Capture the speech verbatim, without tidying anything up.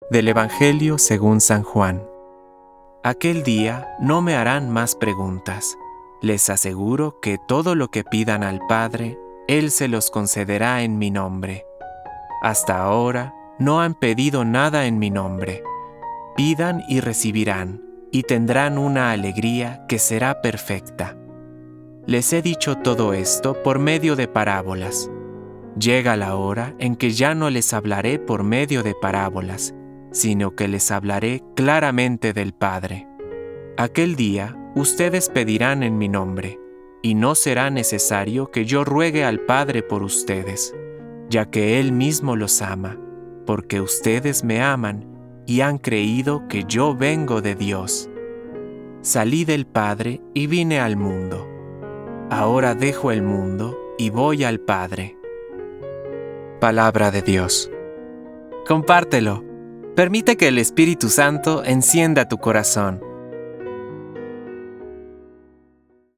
Del Evangelio según San Juan. Aquel día no me harán más preguntas. Les aseguro que todo lo que pidan al Padre, Él se los concederá en mi nombre. Hasta ahora no han pedido nada en mi nombre. Pidan y recibirán, y tendrán una alegría que será perfecta. Les he dicho todo esto por medio de parábolas. Llega la hora en que ya no les hablaré por medio de parábolas, sino que les hablaré claramente del Padre. Aquel día ustedes pedirán en mi nombre, y no será necesario que yo ruegue al Padre por ustedes, ya que Él mismo los ama, porque ustedes me aman y han creído que yo vengo de Dios. Salí del Padre y vine al mundo. Ahora dejo el mundo y voy al Padre. Palabra de Dios. Compártelo. Permite que el Espíritu Santo encienda tu corazón